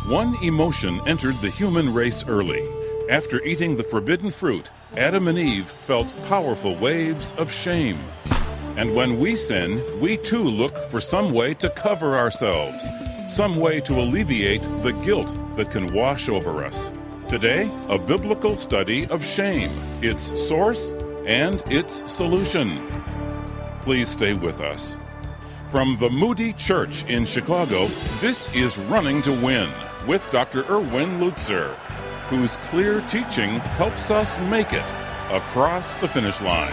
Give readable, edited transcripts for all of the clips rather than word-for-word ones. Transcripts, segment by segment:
One emotion entered the human race early. After eating the forbidden fruit, Adam and Eve felt powerful waves of shame. And when we sin, we too look for some way to cover ourselves, some way to alleviate the guilt that can wash over us. Today, a biblical study of shame, its source and its solution. Please stay with us. From the Moody Church in Chicago, this is Running to Win with Dr. Erwin Lutzer, whose clear teaching helps us make it across the finish line.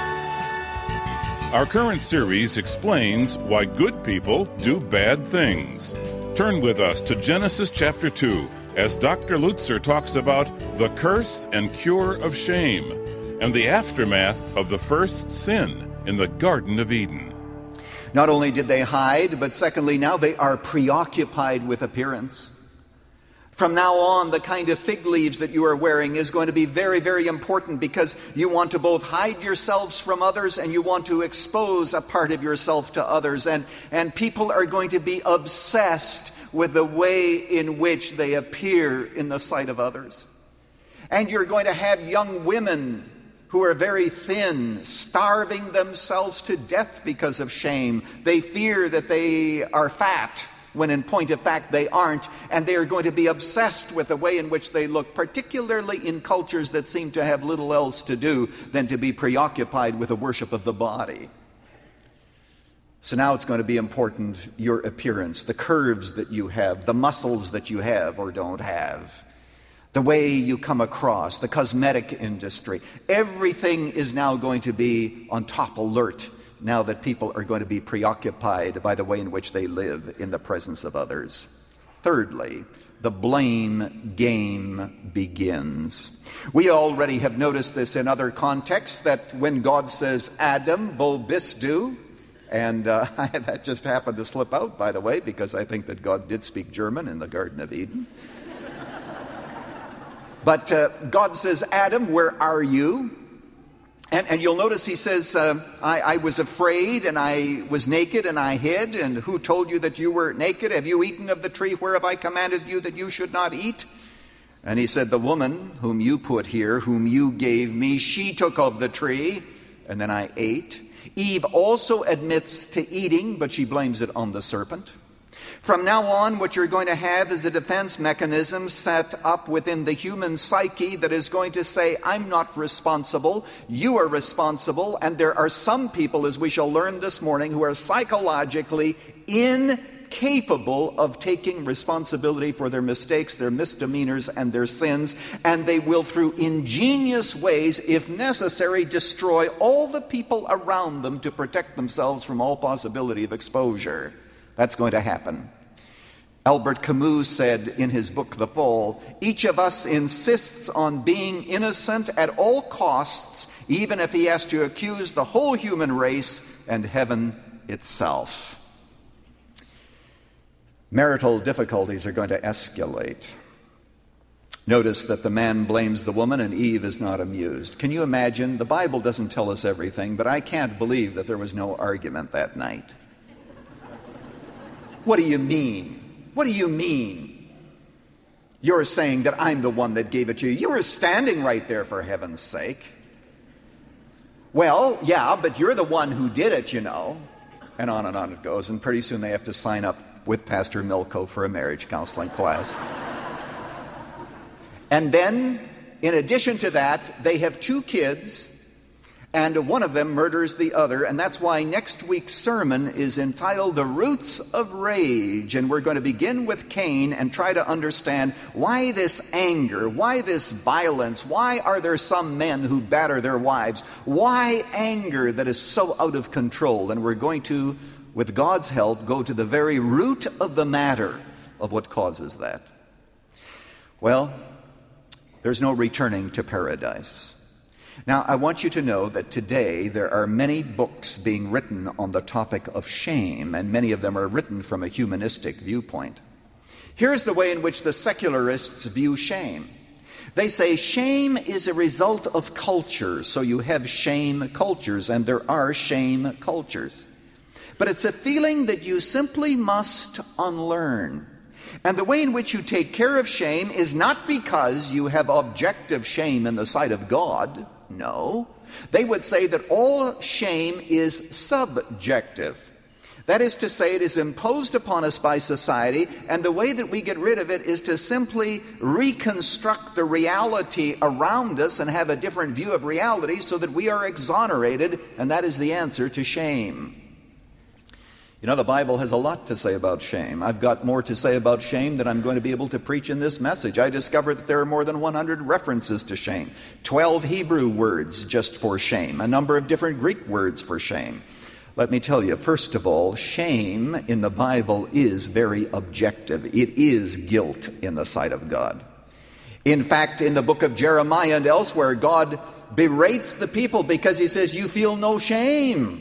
Our current series explains why good people do bad things. Turn with us to Genesis chapter 2 as Dr. Lutzer talks about the curse and cure of shame and the aftermath of the first sin in the Garden of Eden. Not only did they hide, but secondly, now they are preoccupied with appearance. From now on, the kind of fig leaves that you are wearing is going to be very, very important because you want to both hide yourselves from others and you want to expose a part of yourself to others. And people are going to be obsessed with the way in which they appear in the sight of others. And you're going to have young women who are very thin, starving themselves to death because of shame. They fear that they are fat, when in point of fact they aren't, and they are going to be obsessed with the way in which they look, particularly in cultures that seem to have little else to do than to be preoccupied with the worship of the body. So now it's going to be important, your appearance, the curves that you have, the muscles that you have or don't have, the way you come across, the cosmetic industry. Everything is now going to be on top alert now that people are going to be preoccupied by the way in which they live in the presence of others. Thirdly, the blame game begins. We already have noticed this in other contexts, that when God says, Adam, bo bist du, and that just happened to slip out, by the way, because I think that God did speak German in the Garden of Eden. But God says, Adam, where are you? And you'll notice he says, I was afraid and I was naked and I hid. And who told you that you were naked? Have you eaten of the tree whereof I commanded you that you should not eat? And he said, the woman whom you put here, whom you gave me, she took of the tree, and then I ate. Eve also admits to eating, but she blames it on the serpent. From now on, what you're going to have is a defense mechanism set up within the human psyche that is going to say, I'm not responsible, you are responsible, and there are some people, as we shall learn this morning, who are psychologically incapable of taking responsibility for their mistakes, their misdemeanors, and their sins, and they will, through ingenious ways, if necessary, destroy all the people around them to protect themselves from all possibility of exposure. That's going to happen. Albert Camus said in his book, The Fall, each of us insists on being innocent at all costs, even if he has to accuse the whole human race and heaven itself. Marital difficulties are going to escalate. Notice that the man blames the woman and Eve is not amused. Can you imagine? The Bible doesn't tell us everything, but I can't believe that there was no argument that night. What do you mean? What do you mean? You're saying that I'm the one that gave it to you. You were standing right there, for heaven's sake. Well, yeah, but you're the one who did it, you know. And on it goes. And pretty soon they have to sign up with Pastor Milko for a marriage counseling class. And then, in addition to that, they have 2 kids. And one of them murders the other, and that's why next week's sermon is entitled The Roots of Rage. And we're going to begin with Cain and try to understand why this anger, why this violence, why are there some men who batter their wives, why anger that is so out of control. And we're going to, with God's help, go to the very root of the matter of what causes that. Well, there's no returning to paradise. Now, I want you to know that today there are many books being written on the topic of shame, and many of them are written from a humanistic viewpoint. Here's the way in which the secularists view shame. They say shame is a result of culture, so you have shame cultures, and there are shame cultures. But it's a feeling that you simply must unlearn. And the way in which you take care of shame is not because you have objective shame in the sight of God. No. They would say that all shame is subjective. That is to say, it is imposed upon us by society, and the way that we get rid of it is to simply reconstruct the reality around us and have a different view of reality so that we are exonerated, and that is the answer to shame. You know, the Bible has a lot to say about shame. I've got more to say about shame than I'm going to be able to preach in this message. I discovered that there are more than 100 references to shame. 12 Hebrew words just for shame. A number of different Greek words for shame. Let me tell you, first of all, shame in the Bible is very objective. It is guilt in the sight of God. In fact, in the book of Jeremiah and elsewhere, God berates the people because he says, you feel no shame.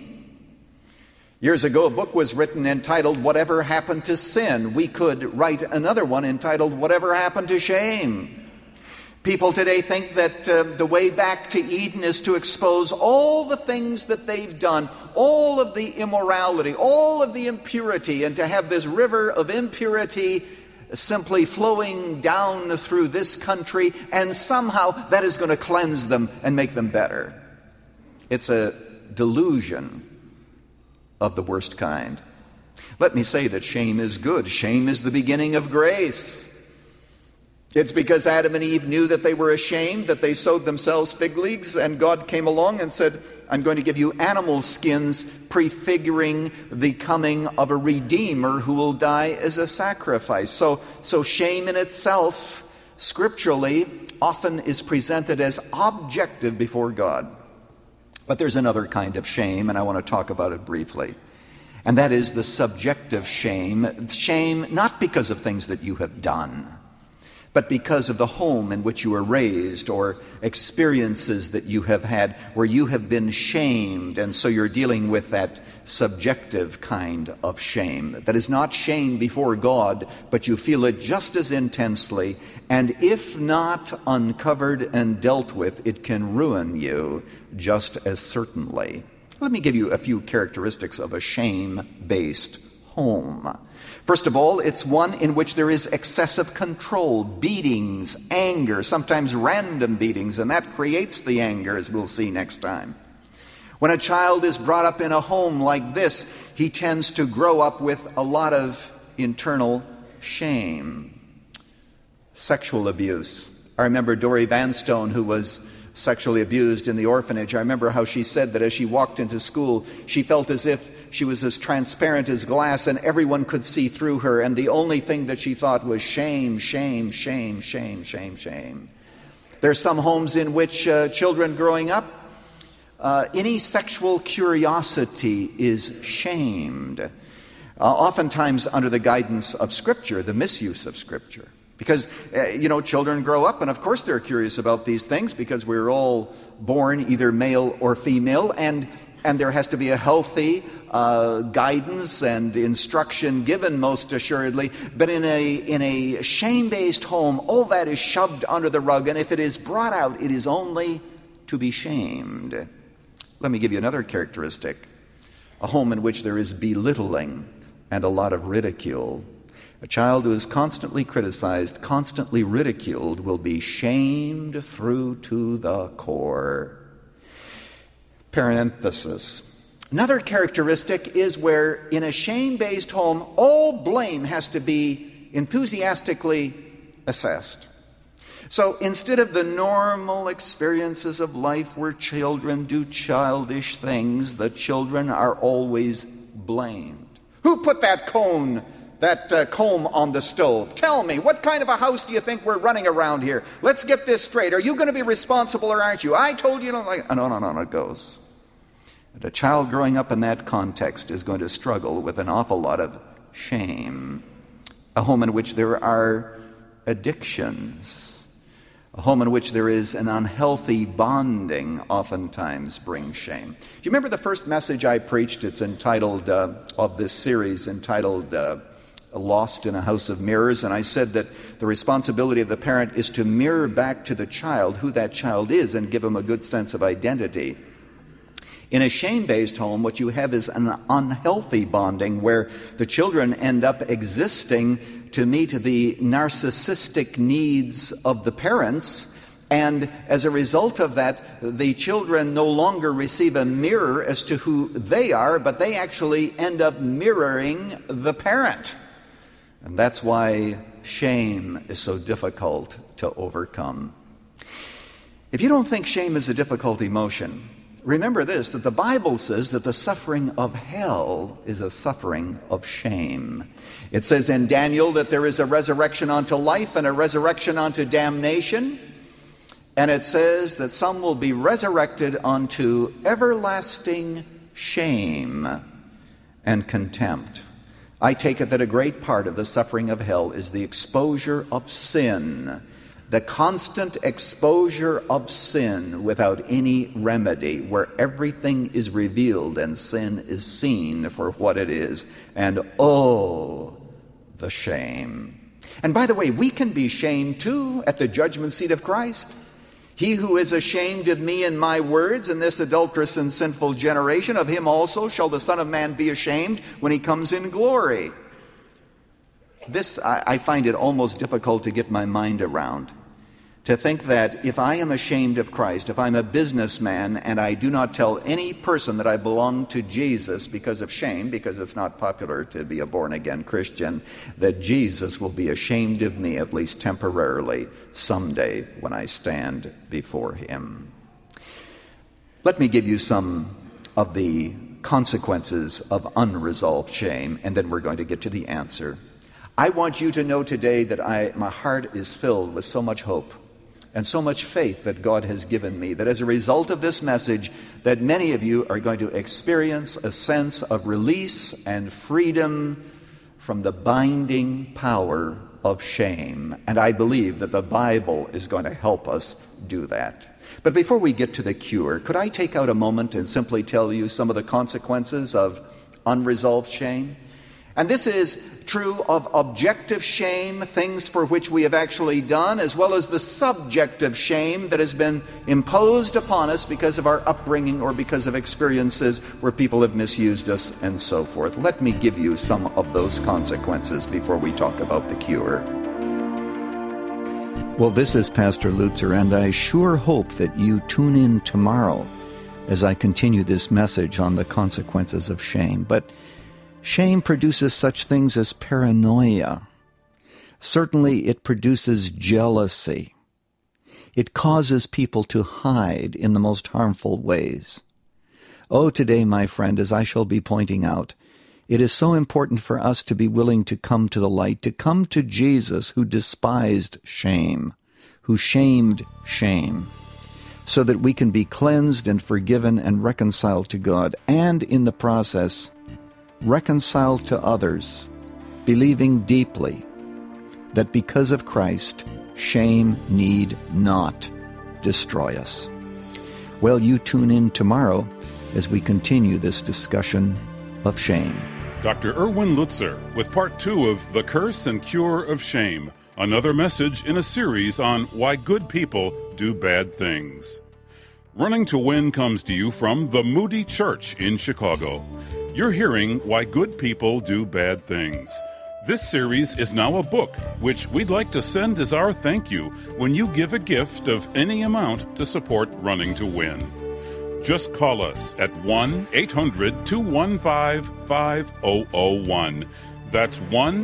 Years ago, a book was written entitled, Whatever Happened to Sin? We could write another one entitled, Whatever Happened to Shame? People today think that the way back to Eden is to expose all the things that they've done, all of the immorality, all of the impurity, and to have this river of impurity simply flowing down through this country, and somehow that is going to cleanse them and make them better. It's a delusion of the worst kind. Let me say that shame is good. Shame is the beginning of grace. It's because Adam and Eve knew that they were ashamed, that they sewed themselves fig leaves, and God came along and said, I'm going to give you animal skins prefiguring the coming of a Redeemer who will die as a sacrifice. So shame in itself, scripturally, often is presented as objective before God. But there's another kind of shame, and I want to talk about it briefly. And that is the subjective shame. Shame not because of things that you have done, but because of the home in which you were raised or experiences that you have had where you have been shamed, and so you're dealing with that subjective kind of shame. That is not shame before God, but you feel it just as intensely, and if not uncovered and dealt with, it can ruin you just as certainly. Let me give you a few characteristics of a shame-based home. First of all, it's one in which there is excessive control, beatings, anger, sometimes random beatings, and that creates the anger, as we'll see next time. When a child is brought up in a home like this, he tends to grow up with a lot of internal shame. Sexual abuse. I remember Dory Vanstone, who was sexually abused in the orphanage. I remember how she said that as she walked into school, she felt as if she was as transparent as glass and everyone could see through her, and the only thing that she thought was shame, shame, shame, shame, shame, shame. There's some homes in which children growing up, any sexual curiosity is shamed. Oftentimes under the guidance of Scripture, the misuse of Scripture. Because, children grow up, and of course they're curious about these things because we're all born either male or female, and there has to be a healthy guidance and instruction given, most assuredly. But in a shame-based home, all that is shoved under the rug, and if it is brought out, it is only to be shamed. Let me give you another characteristic. A home in which there is belittling and a lot of ridicule. A child who is constantly criticized, constantly ridiculed, will be shamed through to the core. Parenthesis. Another characteristic is where in a shame-based home, all blame has to be enthusiastically assessed. So instead of the normal experiences of life where children do childish things, the children are always blamed. Who put that comb on the stove? Tell me, what kind of a house do you think we're running around here? Let's get this straight. Are you going to be responsible or aren't you? I told you. No, it goes. And a child growing up in that context is going to struggle with an awful lot of shame. A home in which there are addictions. A home in which there is an unhealthy bonding oftentimes brings shame. Do you remember the first message I preached? It's entitled, of this series, entitled Lost in a House of Mirrors. And I said that the responsibility of the parent is to mirror back to the child who that child is and give him a good sense of identity. In a shame-based home, what you have is an unhealthy bonding where the children end up existing to meet the narcissistic needs of the parents. And as a result of that, the children no longer receive a mirror as to who they are, but they actually end up mirroring the parent. And that's why shame is so difficult to overcome. If you don't think shame is a difficult emotion, remember this, that the Bible says that the suffering of hell is a suffering of shame. It says in Daniel that there is a resurrection unto life and a resurrection unto damnation. And it says that some will be resurrected unto everlasting shame and contempt. I take it that a great part of the suffering of hell is the exposure of sin. The constant exposure of sin without any remedy, where everything is revealed and sin is seen for what it is. And oh, the shame. And by the way, we can be shamed too at the judgment seat of Christ. He who is ashamed of me and my words in this adulterous and sinful generation, of him also shall the Son of Man be ashamed when he comes in glory. This, I find it almost difficult to get my mind around. To think that if I am ashamed of Christ, if I'm a businessman and I do not tell any person that I belong to Jesus because of shame, because it's not popular to be a born-again Christian, that Jesus will be ashamed of me, at least temporarily, someday when I stand before him. Let me give you some of the consequences of unresolved shame, and then we're going to get to the answer. I want you to know today that my heart is filled with so much hope and so much faith that God has given me, that as a result of this message, that many of you are going to experience a sense of release and freedom from the binding power of shame. And I believe that the Bible is going to help us do that. But before we get to the cure, could I take out a moment and simply tell you some of the consequences of unresolved shame? And this is true of objective shame, things for which we have actually done, as well as the subjective shame that has been imposed upon us because of our upbringing or because of experiences where people have misused us and so forth. Let me give you some of those consequences before we talk about the cure. Well, this is Pastor Lutzer, and I sure hope that you tune in tomorrow as I continue this message on the consequences of shame. But shame produces such things as paranoia. Certainly it produces jealousy. It causes people to hide in the most harmful ways. Oh, today, my friend, as I shall be pointing out, it is so important for us to be willing to come to the light, to come to Jesus who despised shame, who shamed shame, so that we can be cleansed and forgiven and reconciled to God, and in the process, reconciled to others, believing deeply that because of Christ, shame need not destroy us. Well, you tune in tomorrow as we continue this discussion of shame. Dr. Erwin Lutzer with part 2 of The Curse and Cure of Shame, another message in a series on why good people do bad things. Running to Win comes to you from the Moody Church in Chicago. You're hearing Why Good People Do Bad Things. This series is now a book, which we'd like to send as our thank you when you give a gift of any amount to support Running to Win. Just call us at 1-800-215-5001. That's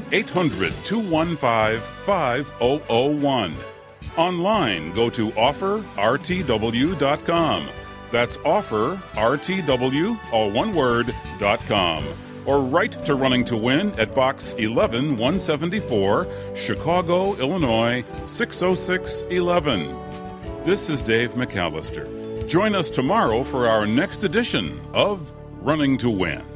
1-800-215-5001. Online, go to offerrtw.com. That's offerrtw, all one word, .com. Or write to Running to Win at Box 11174, Chicago, Illinois, 60611. This is Dave McAllister. Join us tomorrow for our next edition of Running to Win.